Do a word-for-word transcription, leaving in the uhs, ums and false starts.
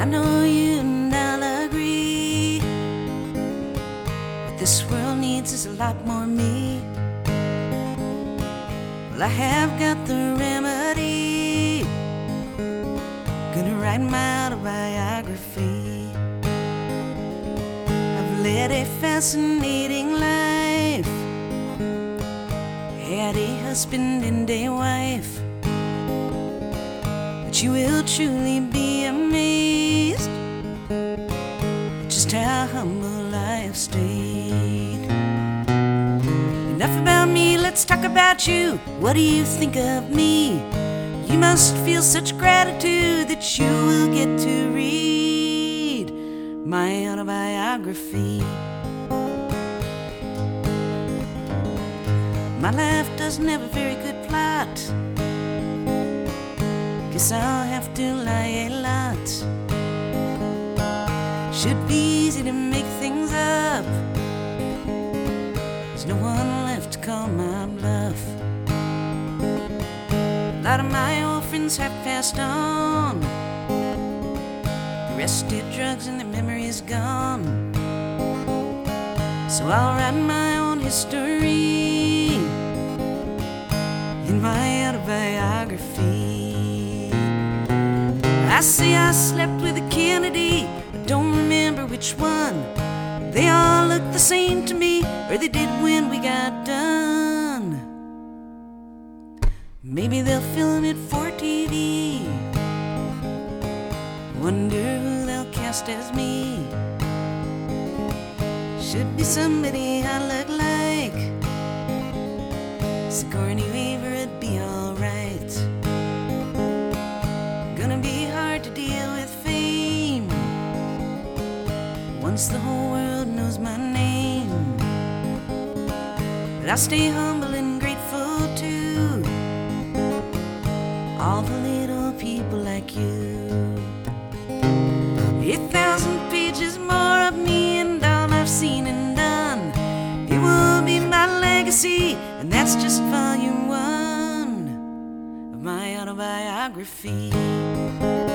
know you and I'll agree. What this world needs is a lot more me. Well, I have got the remedy. Gonna write my autobiography. I've led a fascinating life, had a husband and a wife. But you will truly be amazed just how humble I have stayed. Enough about me, let's talk about you. What do you think of me? You must feel such gratitude that you will get to read my autobiography. My life doesn't have a very good plot. Guess I'll have to lie a lot. Should be easy to make things up. There's no one left to call my bluff. A lot of my old friends have passed on. The rest did drugs and their memory's gone. So I'll write my own history in my autobiography. I say I slept with a Kennedy, I don't remember which one. They all look the same to me, or they did when we got done. Maybe they'll film it for T V. Wonder who they'll cast as me. Should be somebody I look like. Sigourney Weaver, it'd be alright. Gonna be hard to deal with fame once the whole world knows my name. But I'll stay humble and grateful too, all the little people like you. A thousand pages more of me and all I've seen and done. It will be my legacy, and that's just volume one of my autobiography.